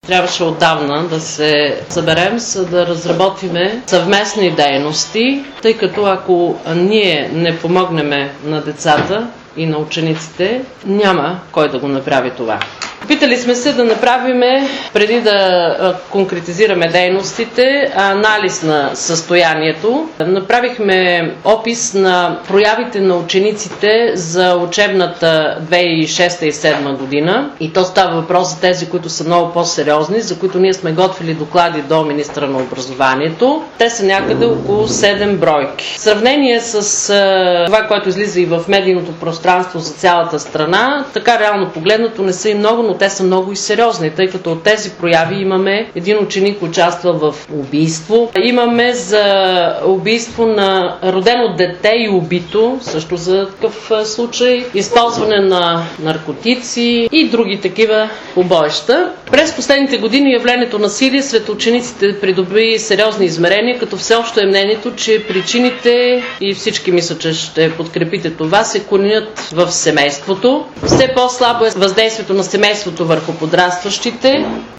Трябваше отдавна да се съберем, за да разработиме съвместни дейности, тъй като ако ние не помогнем на децата и на учениците, няма кой да го направи това. Опитали сме се да направим, преди да конкретизираме дейностите, анализ на състоянието. Направихме опис на проявите на учениците за учебната 2006-2007 година. И то става въпрос за тези, които са много по-сериозни, за които ние сме готвили доклади до министра на образованието. Те са някъде около 7 бройки. В сравнение с това, което излиза и в медийното пространство за цялата страна, така реално погледнато не са и много, но те са много и сериозни, тъй като от тези прояви имаме един ученик участвал в убийство. Имаме за убийство на родено дете и убито, също за такъв случай, използване на наркотици и други такива побоища. През последните години явлението насилие сред учениците придоби сериозни измерения, като всеобщо е мнението, че причините, и всички мисля, че ще подкрепите това, се коренят в семейството. Все по-слабо е въздействието на семейството върху подрастващите.